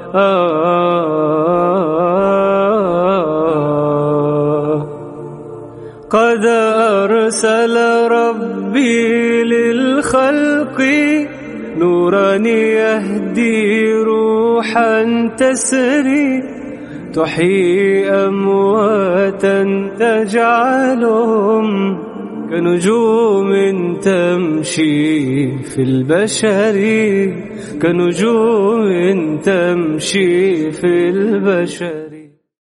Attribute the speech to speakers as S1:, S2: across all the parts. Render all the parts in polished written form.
S1: قد أرسل ربي للخلق نورا يهدي روحا تسري تحيي أمواتا تجعلهم كنجوم تمشي في البشر كنجوم تمشي في البشر.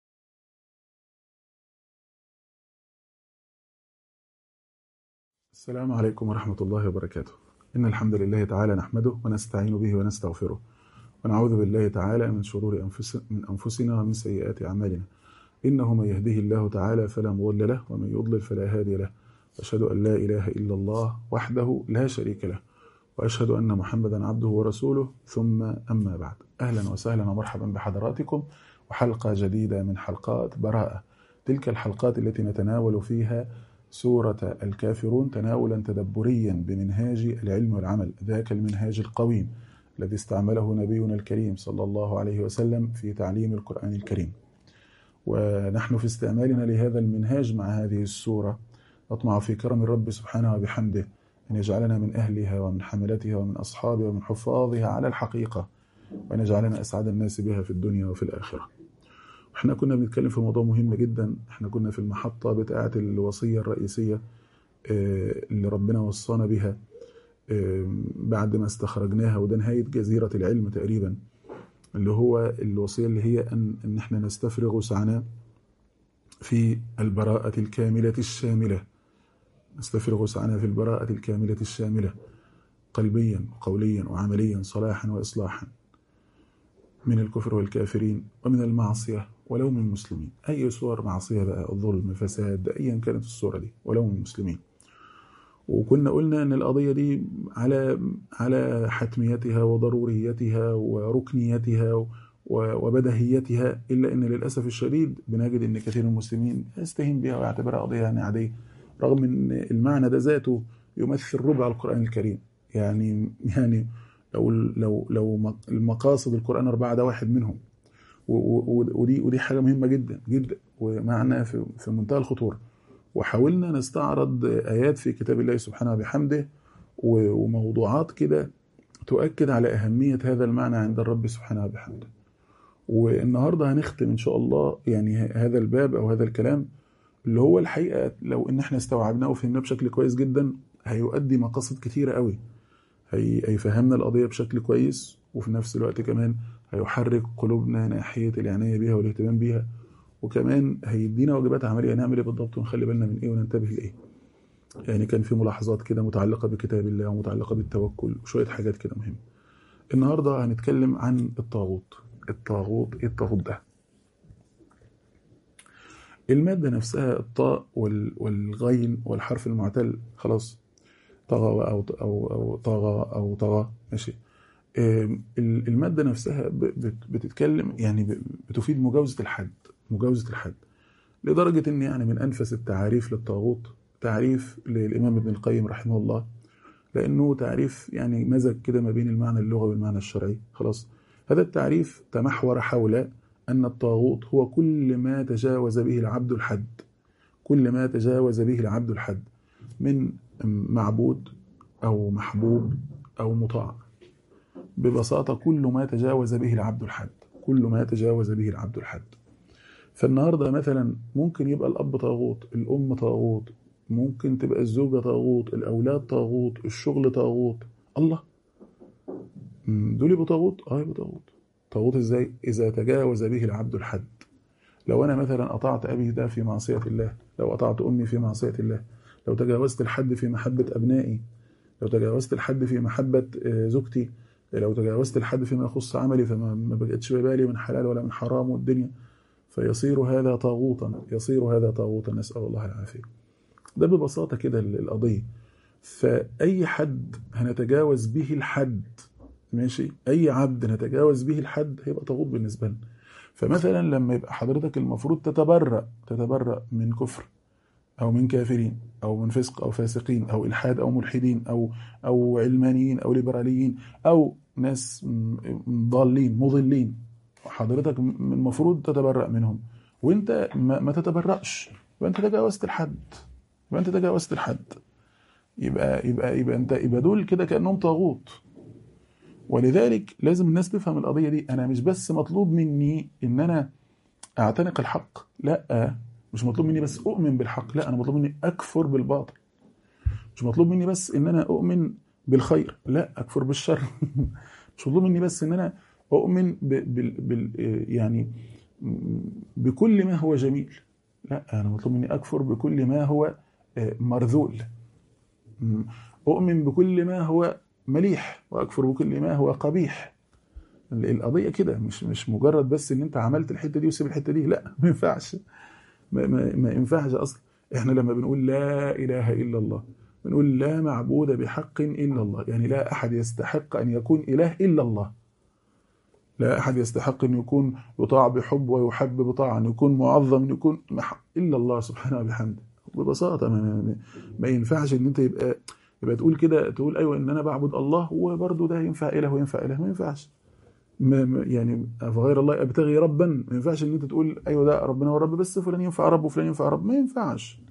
S2: السلام عليكم ورحمة الله وبركاته. إن الحمد لله تعالى نحمده ونستعين به ونستغفره ونعوذ بالله تعالى من شرور أنفسنا ومن سيئات أعمالنا. إنه من يهده الله تعالى فلا مضل له ومن يضلل فلا هادي له، وأشهد أن لا إله إلا الله وحده لا شريك له، وأشهد أن محمدا عبده ورسوله، ثم أما بعد. أهلا وسهلا ومرحبا بحضراتكم وحلقة جديدة من حلقات براءة، تلك الحلقات التي نتناول فيها سورة الكافرون تناولا تدبريا بمنهاج العلم والعمل، ذاك المنهاج القويم الذي استعمله نبينا الكريم صلى الله عليه وسلم في تعليم القرآن الكريم. ونحن في استعمالنا لهذا المنهاج مع هذه السورة نطمع في كرم الرب سبحانه وبحمده أن يجعلنا من أهلها ومن حملتها ومن أصحابها ومن حفاظها على الحقيقة، وأن يجعلنا أسعد الناس بها في الدنيا وفي الآخرة. احنا كنا بنتكلم في موضوع مهم جدا، احنا كنا في المحطة بتاعة الوصية الرئيسية اللي ربنا وصانا بها بعد ما استخرجناها، وده نهاية جزيرة العلم تقريبا، اللي هو الوصية اللي هي أن احنا نستفرغ وسعنا في البراءة الكاملة الشاملة، نستفرغ وسعنا في البراءة الكاملة الشاملة قلبيا وقوليا وعمليا، صلاحا وإصلاحا، من الكفر والكافرين ومن المعصية ولو من المسلمين. أي صور معصية بقى، الظلم، فساد، أيا كانت الصورة دي، ولو من المسلمين. وكنا قلنا أن القضية دي على حتميتها وضروريتها وركنيتها وبدهيتها، إلا أن للأسف الشديد بنجد أن كثير من المسلمين يستهين بها ويعتبرها قضية يعني عادية، رغم أن المعنى ده ذاته يمثل ربع القرآن الكريم. يعني لو المقاصد القرآن 4 ده واحد منهم، ودي حاجة مهمة جدا جدا ومعنى في منتهى الخطورة. وحاولنا نستعرض آيات في كتاب الله سبحانه وبحمده وموضوعات كده تؤكد على أهمية هذا المعنى عند الرب سبحانه وبحمده. والنهاردة هنختم إن شاء الله يعني هذا الباب أو هذا الكلام اللي هو الحقيقة لو إن احنا استوعبناه وفهمناه بشكل كويس جدا هيؤدي مقاصد كتيرة قوي، هيفهمنا القضية بشكل كويس، وفي نفس الوقت كمان هيحرك قلوبنا ناحية العناية بيها والاهتمام بيها، وكمان هيدينا واجبات عملية نعمل ايه بالضبط ونخلي بالنا من ايه وننتبه لايه. يعني كان في ملاحظات كده متعلقة بكتاب الله ومتعلقة بالتوكل وشوية حاجات كده مهمة. النهاردة هنتكلم عن الطاغوت. ايه الطاغوت ده؟ المادة نفسها الطاء والغين والحرف المعتل، خلاص، طغى أو طغى أو طغى، ماشي. المادة نفسها بتتكلم يعني بتفيد مجاوزة الحد، لدرجة إن يعني من أنفس التعاريف للطاغوت تعريف للإمام ابن القيم رحمه الله، لأنه تعريف يعني مزج كده ما بين المعنى اللغوي والمعنى الشرعي. خلاص، هذا التعريف تمحور حول أن الطاغوت هو كل ما تجاوز به العبد الحد، كل ما تجاوز به العبد الحد من معبود أو محبوب أو مطاع. ببساطة كل ما تجاوز به العبد الحد، كل ما تجاوز به العبد الحد. فالنهاردة مثلا ممكن يبقى الأب طاغوت، الأم طاغوت، ممكن تبقى الزوجة طاغوت، الأولاد طاغوت، الشغل طاغوت. الله، دول يبقوا طاغوت؟ يبقوا طاغوت. طاغوت ازاي؟ إذا تجاوز به العبد الحد. لو أنا مثلا أطعت أبي ده في معصية الله، لو أطعت أمي في معصية الله، لو تجاوزت الحد في محبة أبنائي، لو تجاوزت الحد في محبة زوجتي، لو تجاوزت الحد فيما يخص عملي، فما بقتش ببالي من حلال ولا من حرام والدنيا، فيصير هذا طاغوتا، نسأل الله العافية. ده ببساطة كده القضية. فأي حد هنتجاوز به الحد، ماشي، أي عبد نتجاوز به الحد هيبقى طاغوت بالنسبة لنا. فمثلا لما يبقى حضرتك المفروض تتبرأ من كفر أو من كافرين أو من فسق أو فاسقين أو إلحاد أو ملحدين أو علمانيين أو ليبراليين أو ناس ضالين مضلين، حضرتك المفروض تتبرأ منهم، وانت ما تتبرأش، يبقى انت تجاوزت الحد، يبقى انت تجاوزت الحد. يبقى دول كده كأنهم طاغوت. ولذلك لازم الناس تفهم القضية دي. انا مش بس مطلوب مني ان انا اعتنق الحق، لا، مش مطلوب مني بس اؤمن بالحق، لا، انا مطلوب مني اكفر بالباطل. مش مطلوب مني بس ان انا اؤمن بالخير، لا، اكفر بالشر. مش مطلوب مني بس ان انا اؤمن يعني بكل ما هو جميل، لا، انا مطلوب مني اكفر بكل ما هو مرذول. اؤمن بكل ما هو مليح واكفر بكل ما هو قبيح. القضيه كده، مش مجرد بس ان انت عملت الحته دي وسيب الحته دي، لا، ما ينفعش. ما ينفعش اصلا. احنا لما بنقول لا اله الا الله، بنقول لا معبود بحق الا الله، يعني لا احد يستحق ان يكون اله الا الله. لا احد يستحق ان يكون يطاع بحب ويحب بطاعه، ان يكون معظم، ان يكون الا الله سبحانه وبحمده. ببساطه ما ينفعش ان انت يبقى تقول كده، تقول ايوه ان انا بعبد الله وبرضه ده ينفع اله وينفع اله، ما ينفعش. يعني فغير الله ابتغي ربا، ما ينفعش ان انت تقول ايوه ده ربنا هو الرب بس فلان ينفع رب وفلان ينفع رب، ما ينفعش.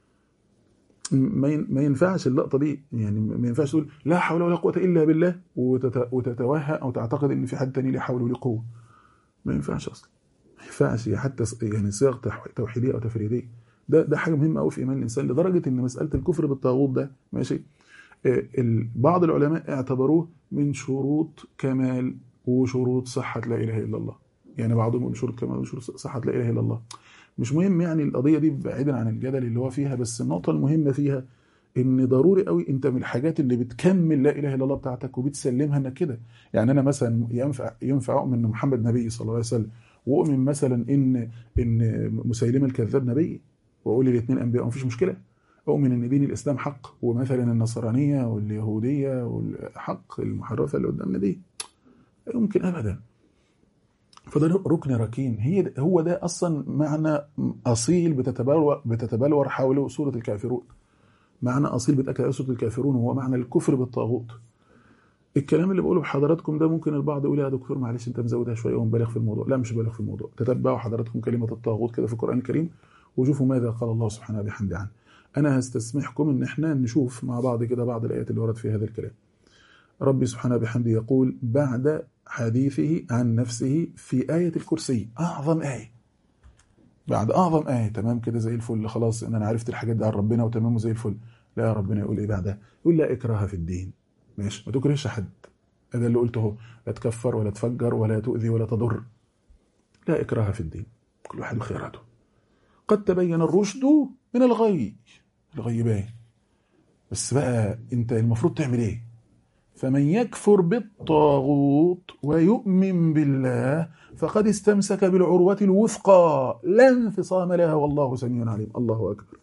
S2: ما ينفعش اللقطه دي. يعني ما ينفعش تقول لا حول ولا قوه الا بالله وتتوهم او تعتقد ان في حد تاني له حول وله قوه. ما ينفعش اصلا، ما ينفعش. حتى يعني صيغ توحيديه او تفريديه، ده حاجه مهمه قوي في ايمان الانسان، لدرجه ان مساله الكفر بالطاغوت ده ماشي. بعض العلماء اعتبروه من شروط كمال وشروط صحه لا اله الا الله. يعني بعضهم يقول شروط كمال وشروط صحه لا اله الا الله. مش مهم يعني القضيه دي بعيدا عن الجدل اللي هو فيها، بس النقطه المهمه فيها ان ضروري قوي انت من الحاجات اللي بتكمل لا اله الا الله بتاعتك وبتسلمها انك كده. يعني انا مثلا ينفع اؤمن ان محمد نبي صلى الله عليه وسلم، واؤمن مثلا ان مسيلمه الكذاب نبي، واقول الاثنين انبياء مفيش مشكله. اؤمن ان دين الاسلام حق، ومثلا النصرانيه واليهوديه والحق المحرفه اللي قدامنا دي يمكن ابدا. فده ركن ركين، هو ده اصلا معنى اصيل بتتبلور حوله سوره الكافرون. معنى اصيل بتاكد عليه سوره الكافرون وهو معنى الكفر بالطاغوت. الكلام اللي بقوله بحضراتكم ده ممكن البعض يقول يا دكتور معلش انت مزودها شويه ومبالغ في الموضوع. لا، مش بالغ في الموضوع. تتبعوا حضراتكم كلمه الطاغوت كده في القران الكريم وشوفوا ماذا قال الله سبحانه وبحمده عنه. انا هستسمحكم ان احنا نشوف مع بعض كده بعض الايات اللي ورد في هذا الكلام. ربي سبحانه وبحمده يقول بعد حديثه عن نفسه في آية الكرسي، أعظم آية، بعد أعظم آية، تمام كده زي الفل، خلاص إن أنا عرفت الحاجات دي عن ربنا وتمام زي الفل. لا، ربنا يقول إيه بعدها؟ يقول لا إكراه في الدين. ماشي، ما تكرهش حد، هذا اللي قلته، لا تكفر ولا تفجر ولا تؤذي ولا تضر. لا إكراه في الدين، كل واحد وخيراته. قد تبين الرشد من الغي، الغي باين، بس بقى أنت المفروض تعمل إيه؟ فمن يكفر بالطاغوت ويؤمن بالله فقد استمسك بالعروة الوثقى لا انفصام لها والله سميع عليم. الله أكبر.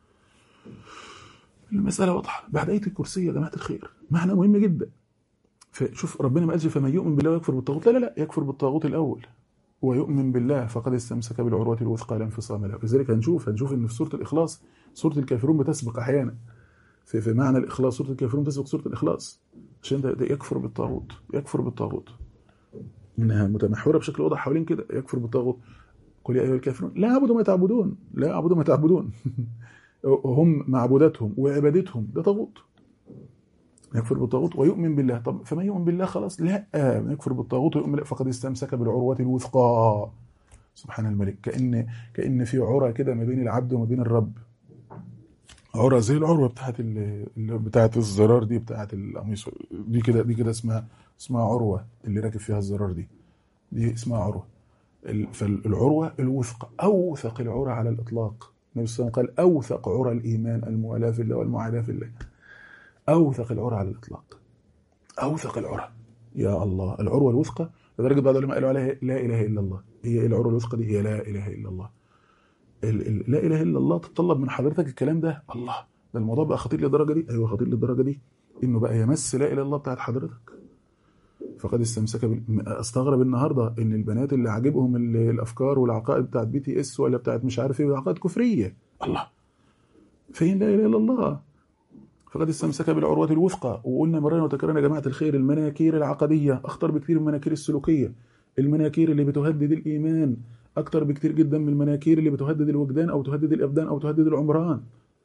S2: المسألة واضحة بعد آية الكرسي يا جماعة الخير، معنى مهم جدا. فشوف ربنا ما قالش فمن يؤمن بالله ويكفر بالطاغوت، لا، يكفر بالطاغوت الأول ويؤمن بالله فقد استمسك بالعروة الوثقى لا انفصام لها. لذلك هنشوف ان في سورة الإخلاص سورة الكافرون بتسبق أحيانا في معنى الإخلاص. سورة الكافرون تسبق سورة الإخلاص عشان ده يكفر بالطاغوت. يكفر بالطاغوت انها متمحوره بشكل واضح حوالين كده. يكفر بالطاغوت، قل يا ايها الكافرون لا اعبد ما تعبدون، لا اعبد ما تعبدون. هم معبوداتهم وعبادتهم ده طاغوت. يكفر بالطاغوت ويؤمن بالله. طب فما يؤمن بالله خلاص، لا، يكفر بالطاغوت ويؤمن بالله فقد استمسك بالعروه الوثقى. سبحان الملك. كأن في عرى كده ما بين العبد وما بين الرب، عروة زي العروة بتاعت الزرار دي، بتاعت القميص دي كده اسمها عروة، اللي راكب فيها الزرار دي اسمها عروة. فالعروة الوثقى، أوثق العروة على الإطلاق. النبي صلى الله عليه وسلم قال أوثق عروة الإيمان الموالاة في الله والمعاداة في الله. أوثق العروة على الإطلاق، أوثق العروة. يا الله، العروة الوثقى لدرجة بعض العلماء قالوا عليها لا إله إلا الله. هي العروة الوثقى دي هي لا إله إلا الله. لا اله الا الله تتطلب من حضرتك الكلام ده. الله، ده الموضوع بقى خطير للدرجه دي. ايوه خطير للدرجه دي انه بقى يمس لا اله الا الله بتاعت حضرتك. فقد استمسك استغرب النهارده ان البنات اللي عاجبهم الافكار والعقائد بتاعت BTS ولا بتاعت مش عارف ايه، عقائد كفريه. الله، فين لا اله الا الله؟ فقد استمسك بالعروه الوثقى. وقلنا مرة وتكررنا يا جماعه الخير، المناكير العقديه اخطر بكثير من المناكير السلوكيه. المناكير اللي بتهدد الإيمان أكتر بكتير جدا من المناكير اللي بتهدد الوجدان أو تهدد الأبدان أو تهدد العمران،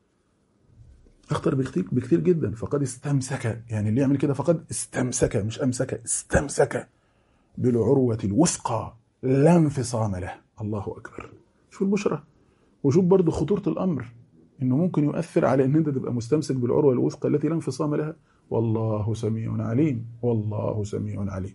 S2: أخطر بكتير جدا. فقد استمسك، يعني اللي يعمل كده فقد استمسك، مش أمسك، استمسك بالعروة الوثقى لا انفصام له. الله أكبر. شوف البشرة، وشوف برضو خطورة الأمر، إنه ممكن يؤثر على إن أنت تبقى مستمسك بالعروة الوثقى التي لا انفصام لها. والله سميع عليم، والله سميع عليم.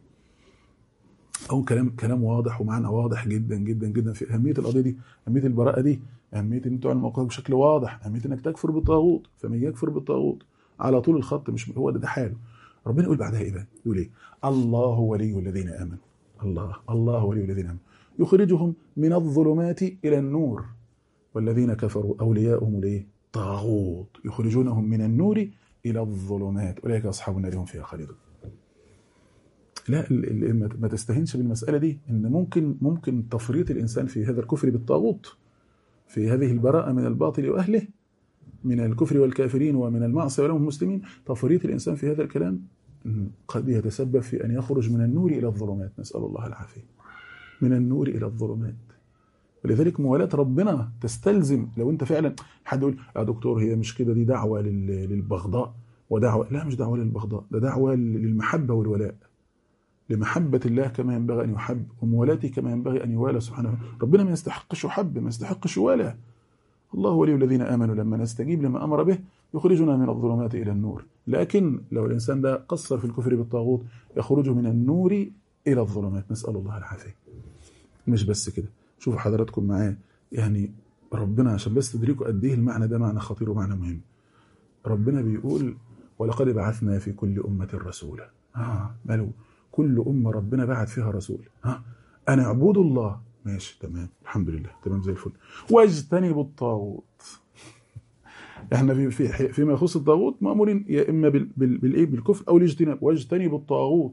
S2: أو كلام واضح ومعنى واضح جدا جدا جدا في أهمية القضية دي، أهمية البراءة دي، أهمية إن تعلن موقفك بشكل واضح، أهمية إنك تكفر بالطاغوت. فمن يكفر بالطاغوت على طول الخط، مش هو ده حاله. ربنا يقول بعدها إيه بقى؟ يقول إيه؟ الله ولي الذين آمنوا. الله ولي الذين آمنوا يخرجهم من الظلمات إلى النور، والذين كفروا أولياؤهم ليه؟ طاغوت يخرجونهم من النور إلى الظلمات أولئك أصحاب النار هم فيها خالدون. لا، ما تستهينش بالمسألة دي، إن ممكن تفريط الإنسان في هذا الكفر بالطاغوت، في هذه البراءة من الباطل وأهله، من الكفر والكافرين ومن المعصية ولهم المسلمين. تفريط الإنسان في هذا الكلام قد يتسبب في أن يخرج من النور إلى الظلمات، نسأل الله العافية. من النور إلى الظلمات. ولذلك موالاة ربنا تستلزم، لو أنت فعلا حد يقول يا دكتور هي مش كده، دي دعوة للبغضاء ودعوة، لا مش دعوة للبغضاء، ده دعوة للمحبة والولاء، لمحبة الله كما ينبغي أن يحب، وموالاته كما ينبغي أن يوالى سبحانه. ربنا ما يستحقش يحب، ما يستحقش يوالى. الله ولي الذين آمنوا لما نستجيب لما أمر به يخرجنا من الظلمات إلى النور. لكن لو الإنسان ده قصر في الكفر بالطاغوت يخرج من النور إلى الظلمات، نسأل الله العافية. مش بس كده، شوفوا حضراتكم معايا، يعني ربنا عشان بس تدركوا قد ايه المعنى ده معنى خطير ومعنى مهم. ربنا بيقول ولقد بعثنا في كل أمة رسولا. ماله كل أمة ربنا بعث فيها رسول. أنا اعبدوا الله، ماشي تمام الحمد لله تمام زي الفل، واجتنبوا الطاغوت. احنا فيما يخص الطاغوت مأمورين يا إما بالكفر أو الاجتناب، واجتنبوا الطاغوت.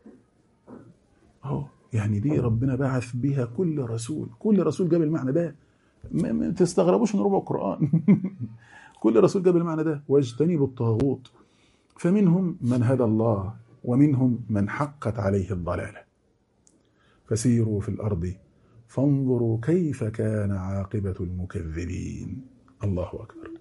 S2: يعني دي ربنا بعث بها كل رسول جاب المعنى ده، ما تستغربوش من ربع القرآن. كل رسول جاب المعنى ده، واجتنبوا الطاغوت. فمنهم من هدى الله ومنهم من حقت عليه الضلالة، فسيروا في الأرض فانظروا كيف كان عاقبة المكذبين. الله أكبر.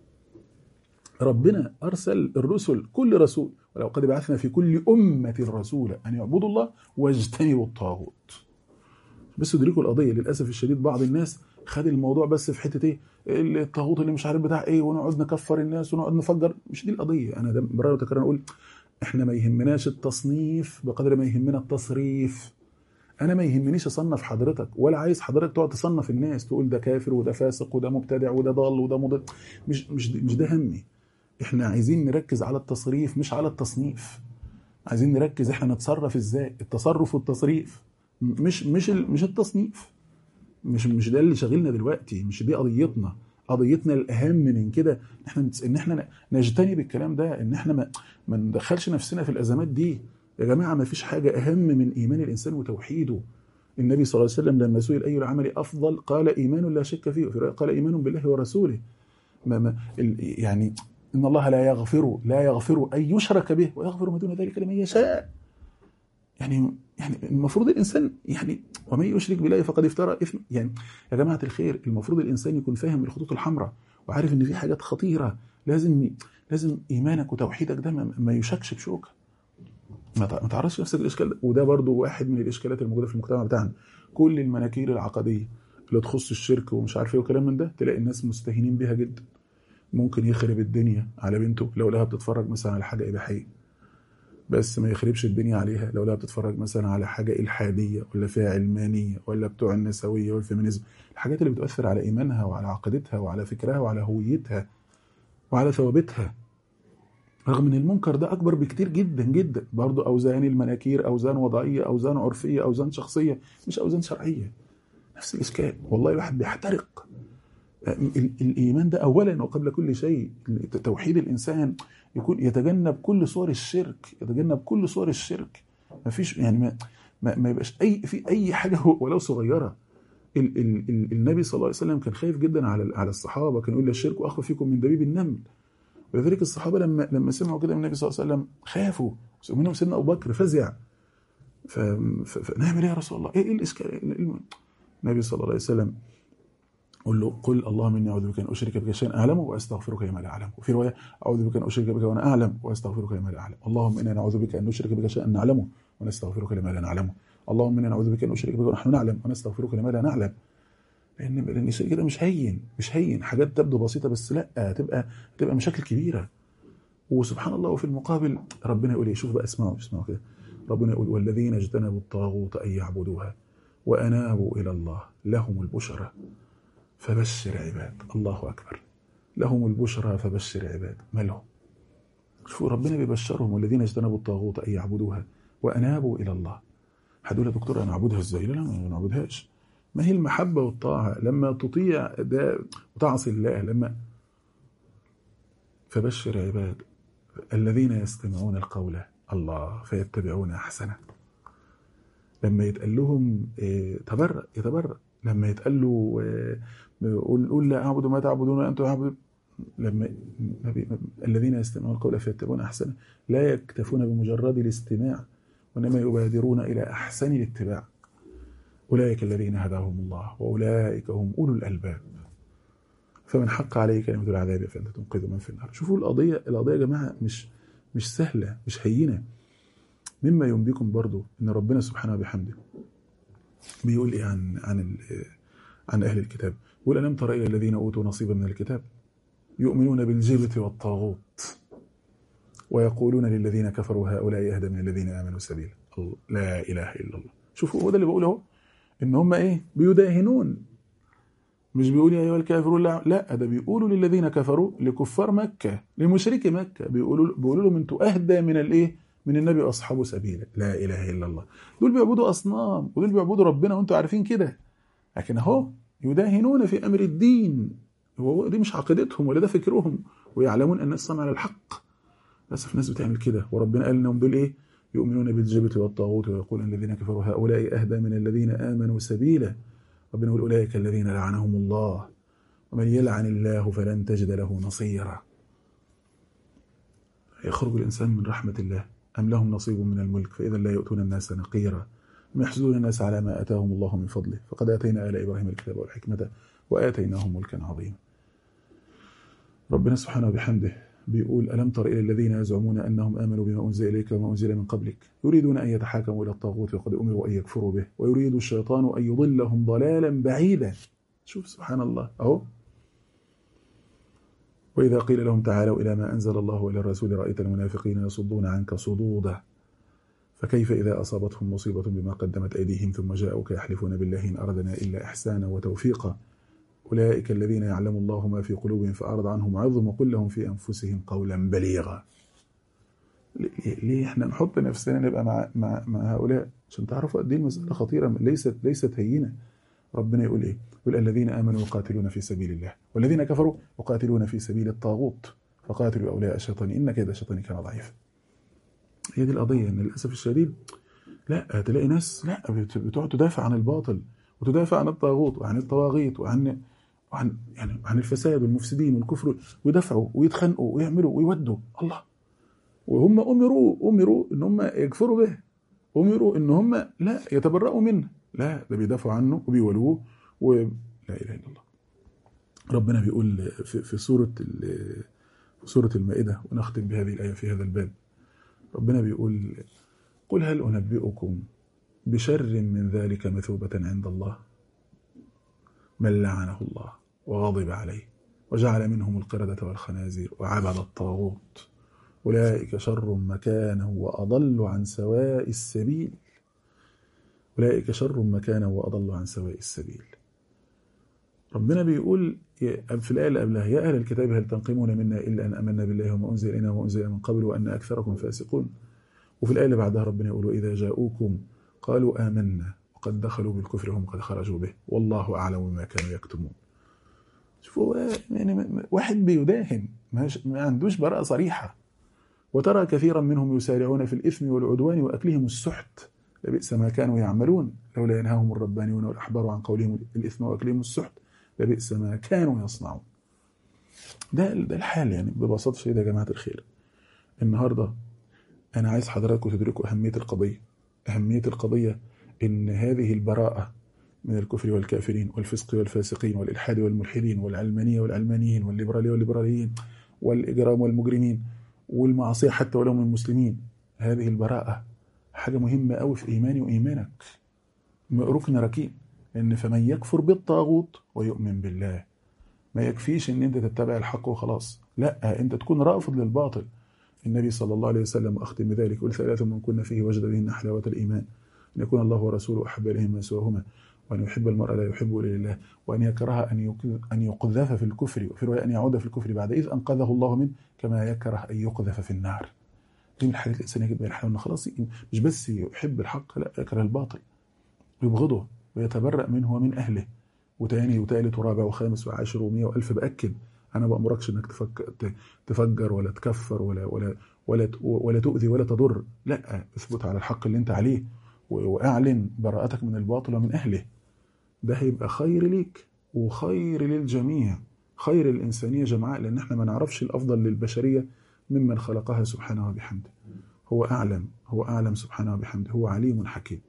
S2: ربنا أرسل الرسل، كل رسول، ولو قد بعثنا في كل أمة رسولا أن يعبدوا الله واجتنبوا الطاغوت. بس ادركوا القضية، للأسف الشديد بعض الناس خد الموضوع بس في حتة ايه، الطاغوت اللي مش عارف بتاع ايه، ونقعد نكفر الناس ونقعد نفجر. مش دي القضية. أنا ده مرة وتكرر أقول احنا ما يهمناش التصنيف بقدر ما يهمنا التصريف. أنا ما يهمنيش أصنف حضرتك، ولا عايز حضرتك تقعد تصنف الناس تقول ده كافر وده فاسق وده مبتدع وده ضال وده مضل. مش ده همي. احنا عايزين نركز على التصريف مش على التصنيف. عايزين نركز احنا نتصرف ازاي، التصرف والتصريف، مش التصنيف. مش ده اللي شاغلنا دلوقتي، مش دي قضيتنا. قضيتنا الأهم من كده ان احنا نجتنب الكلام ده، ان احنا ما ندخلش نفسنا في الأزمات دي. يا جماعة ما فيش حاجة أهم من إيمان الإنسان وتوحيده. النبي صلى الله عليه وسلم لما سئل أي العمل أفضل قال إيمان لا شك فيه، وفي رواية قال إيمان بالله ورسوله. يعني إن الله لا يغفر أن يشرك به ويغفر ما دون ذلك لمن يشاء. يعني المفروض الإنسان يعني ومن يشرك بالله فقد افترى إثم. يعني يا جماعة الخير، المفروض الإنسان يكون فاهم الخطوط الحمراء وعارف إن في حاجات خطيرة لازم إيمانك وتوحيدك ده ما يشكش بشوكة. ما تعرضش نفسك للإشكال ده. وده برضو واحد من الإشكالات الموجودة في المجتمع بتاعنا. كل المناكير العقدية اللي تخص الشرك ومش عارف ايه وكلام من ده تلاقي الناس مستهينين بيها جدا. ممكن يخرب الدنيا على بنته لو لها بتتفرج مثلا على حاجة إباحية، بس ما يخربش الدنيا عليها لو لها بتتفرج مثلا على حاجة إلحادية ولا فيها علمانية ولا بتوع النسوية والفيمينيزم، الحاجات اللي بتؤثر على إيمانها وعلى عقيدتها وعلى فكرها وعلى هويتها وعلى ثوابتها. رغم ان المنكر ده اكبر بكتير جدا جدا. برضو اوزان المناكير اوزان وضعيه، اوزان عرفيه، اوزان شخصيه، مش اوزان شرعيه. نفس الاشكال. والله الواحد بيحترق. الايمان ده اولا وقبل كل شيء توحيد الانسان، يكون يتجنب كل صور الشرك. ما فيش يعني ما يبقاش اي حاجه ولو صغيره. النبي صلى الله عليه وسلم كان خايف جدا على الصحابه، كان يقول الشرك اخفى فيكم من دبيب النمل. ولذلك الصحابة لما سمعوا كده من النبي صلى الله عليه وسلم خافوا. منهم سيدنا أبو بكر فزع، فنعمل ايه يا رسول الله؟ ايه الاشكال؟ النبي صلى الله عليه وسلم قل له قل اللهم اني اعوذ بك ان اشرك بك شيئا اعلمه واستغفرك لما لا اعلم. وفي روايه اعوذ بك ان اشرك بك وانا اعلم واستغفرك لما لا اعلم. اللهم انا نعوذ بك ان نشرك بك شيئا نعلمه ونستغفرك لما لا نعلمه. اللهم انا نعوذ بك ان نشرك بك ونحن نعلم ونستغفرك لما لا نعلم. لان الشرك ده مش هين حاجات تبدو بسيطه، بس لا تبقى مشاكل كبيره. وسبحان الله، وفي المقابل ربنا يقول ايه؟ شوف بقى، اسمعوا كده. ربنا يقول والذين اجتنبوا الطاغوت ان يعبدوها وانابوا الى الله لهم البشرى فبشر عباد. الله اكبر، لهم البشرى فبشر عباد. مالهم؟ شوفوا ربنا بيبشرهم، والذين اجتنبوا الطاغوت ان يعبدوها وانابوا الى الله. هتقول يا دكتور انا اعبدها ازاي؟ لا ما نعبدهاش. ما هي المحبه والطاعه لما تطيع ده وتعصي الله. لما فبشر عباد الذين يستمعون القول الله فيتبعون احسنه. لما يتقال لهم يتبرأ. لما يتقال له قل لا اعبد ما تعبدون وانتم تعبدون. لما الذين يستمعون القول فيتبعون احسنه لا يكتفون بمجرد الاستماع وانما يبادرون الى احسن الاتباع. اولئك الذين هداهم الله واولئك هم اولو الالباب. فمن حق عليه كلمه العذاب فانت تنقذ من في النار. شوفوا القضيه يا جماعه مش سهله، مش هينه. مما ينبيكم برضو ان ربنا سبحانه وبحمده بيقول ايه عن اهل الكتاب؟ يقول الم تر الى الذين اوتوا نصيبا من الكتاب يؤمنون بالجبت والطاغوت ويقولون للذين كفروا هؤلاء اهدى من الذين امنوا سبيلا. لا اله الا الله. شوفوا هو ده اللي بقوله اهو، ان هم ايه؟ بيداهنون. مش بيقول يا ايها الكافرون، لا ده بيقولوا للذين كفروا، لكفار مكه، لمشركي مكه، بيقولوا لهم انتوا اهدى من الايه؟ من النبي واصحابه سبيلا. لا اله الا الله. دول بيعبدوا اصنام ودول بيعبدوا ربنا وانتوا عارفين كده، لكن اهو يداهنون في امر الدين. هو دي مش عقيدتهم ولا ده فكرهم، ويعلمون ان السمع على الحق. للاسف الناس بتعمل كده. وربنا قال انهم دول ايه؟ يؤمنون بالجبت والطاغوت ويقولون الذين كفروا هؤلاء اهدى من الذين امنوا سبيلا. ربنا يقول اولئك الذين لعنهم الله ومن يلعن الله فلن تجد له نصيرا. يخرج الانسان من رحمه الله أم لهم نصيب من الملك فإذا لا يؤتون الناس نقيرا أم يحسدون الناس على ما آتاهم الله من فضله فقد آتينا آل إبراهيم الكتاب والحكمة وآتيناهم ملكا عظيما. ربنا سبحانه وبحمده بيقول ألم تر إلى الذين يزعمون أنهم آمنوا بما أنزل إليك وما أنزل من قبلك يريدون أن يتحاكموا إلى الطاغوت وقد أمروا أن يكفروا به ويريد الشيطان أن يضلهم ضلالا بعيدا. شوف سبحان الله أهو. وإذا قيل لهم تعالوا إلى ما أنزل الله وإلى الرسول رأيت المنافقين يصدون عنك صدودا فكيف إذا أصابتهم مصيبة بما قدمت أيديهم ثم جاءوك يحلفون بالله إن أردنا إلا إحسانا وتوفيقا أولئك الذين يعلم الله ما في قلوبهم فأعرض عنهم وعظهم وقل لهم في أنفسهم قولا بليغا. ليه إحنا نحط نفسنا نبقى مع هؤلاء؟ عشان تعرفوا قد إيه المسألة خطيرة، ليست هينة. ربنا يقول إيه؟ يقول الذين آمنوا يقاتلون في سبيل الله والذين كفروا يقاتلون في سبيل الطاغوت فقاتلوا أولياء الشيطان إن كيد الشيطان كان ضعيفا. هي دي القضية، إن للأسف الشديد لا تلاقي ناس لا بتقعد تدافع عن الباطل وتدافع عن الطاغوت وعن الطواغيت وعن الفساد والمفسدين والكفر، ويدافعوا ويتخانقوا ويعملوا ويودوا الله، وهم أمروا إن هم يكفروا به، أمروا إن هم لا يتبرؤوا منه، لا ده بيدافعوا عنه وبيولوه لا إله إلا الله. ربنا بيقول في سورة المائدة، ونختم بهذه الآية في هذا الباب. ربنا بيقول قل هل أنبئكم بشر من ذلك مثوبة عند الله من لعنه الله وغضب عليه وجعل منهم القردة والخنازير وعبد الطاغوت أولئك شر مكانا وأضل عن سواء السبيل. أولئك شر مكانا وأضل عن سواء السبيل. ربنا بيقول في الآية اللي قبلها يا أهل الكتاب هل تنقمون منا إلا أن آمنا بالله وما أنزل إلينا وما أنزل من قبل وأن أكثركم فاسقون. وفي الآية اللي بعدها ربنا يقول وإذا جاءوكم قالوا آمنا وقد دخلوا بالكفر هم قد خرجوا به والله أعلم بما كانوا يكتمون. شوفوا يعني واحد بيداهن ما عندوش براءة صريحة. وترى كثيرا منهم يسارعون في الإثم والعدوان وأكلهم السحت لبئس ما كانوا يعملون لولا ينهاهم الربانيون والأحبار عن قولهم الإثم وأكلهم السحت لبئس ما كانوا يصنعون. ده الحال يعني ببساطة شديدة يا جماعة الخير. النهاردة أنا عايز حضراتكم تدركوا أهمية القضية. أهمية القضية إن هذه البراءة من الكفر والكافرين والفسق والفاسقين والإلحاد والملحدين والعلمانية والعلمانيين والليبرالية والليبراليين والإجرام والمجرمين والمعصية حتى ولو من المسلمين، هذه البراءة حاجة مهمة أوي في إيماني وإيمانك، ركن ركين. إن فمن يكفر بالطاغوت ويؤمن بالله، ما يكفيش إن أنت تتبع الحق وخلاص، لا، أنت تكون رافض للباطل. النبي صلى الله عليه وسلم وأختم بذلك قل 3 من كنا فيه وجد بهن حلاوة الإيمان، أن يكون الله ورسوله أحب إليه ما سواهما، وأن يحب المرء لا يحبه إلا لله، وأن يكره أن يقذف في الكفر، وفي رواية أن يعود في الكفر بعد إذ أنقذه الله منه، كما يكره أن يقذف في النار. دي من الحاجات الإنسانية جدا، الحيوان إنه خلاص مش بس يحب الحق، لا، يكره الباطل ويبغضه ويتبرأ منه ومن أهله. وتاني وتالت ورابع وخامس وعاشر ومية وألف، بأكد أنا بأمركش إنك تفجر ولا تكفر ولا تؤذي ولا تضر، لا، اثبت على الحق اللي أنت عليه وأعلن براءتك من الباطل ومن أهله. ده هيبقى خير ليك وخير للجميع، خير الإنسانية جمعاء، لأن احنا ما نعرفش الأفضل للبشرية ممن خلقها سبحانه وبحمده. هو أعلم سبحانه وبحمده، هو عليم حكيم.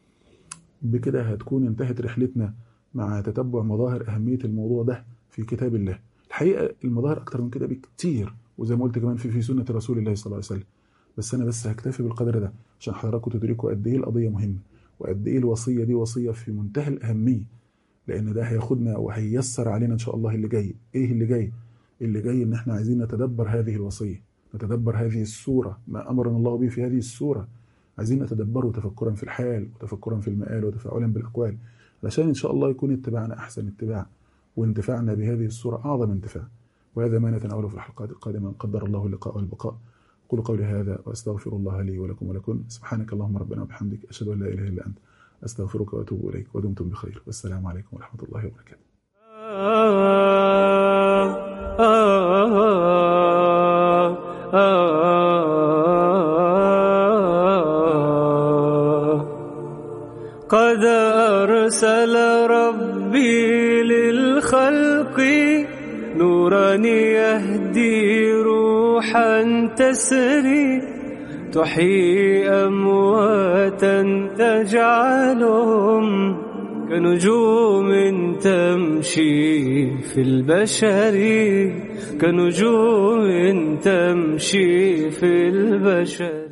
S2: بكده هتكون انتهت رحلتنا مع تتبع مظاهر أهمية الموضوع ده في كتاب الله. الحقيقة المظاهر أكتر من كده بكتير، وزي ما قلت كمان في سنة رسول الله صلى الله عليه وسلم، بس أنا هكتفي بالقدر ده عشان حضراتكم تدركوا قد إيه القضية مهمة، وقد إيه الوصية دي وصية في منتهى الأهمية، لأن ده هياخدنا وهييسر علينا إن شاء الله اللي جاي. إيه اللي جاي؟ اللي جاي إن إحنا عايزين نتدبر هذه الوصية، نتدبر هذه السورة، ما أمرنا الله به في هذه السورة، عايزين نتدبره تفكرا في الحال وتفكرا في المآل وتفاعلا بالأقوال، علشان إن شاء الله يكون اتباعنا أحسن اتباع، وانتفاعنا بهذه السورة أعظم انتفاع. وهذا ما نتناوله في الحلقات القادمة إن قدر الله اللقاء والبقاء. أقول قولي هذا وأستغفر الله لي ولكم ولكم. سبحانك اللهم ربنا وبحمدك، أشهد أن لا إله إلا أنت، أستغفرك وأتوب إليك، ودمتم بخير، والسلام عليكم ورحمة الله وبركاته.
S1: قد أرسل ربي للخلق نورا يهدي روحا تسري، تحيي أمواتا تجعلهم كنجوم تمشي في البشر، كنجوم تمشي في البشر.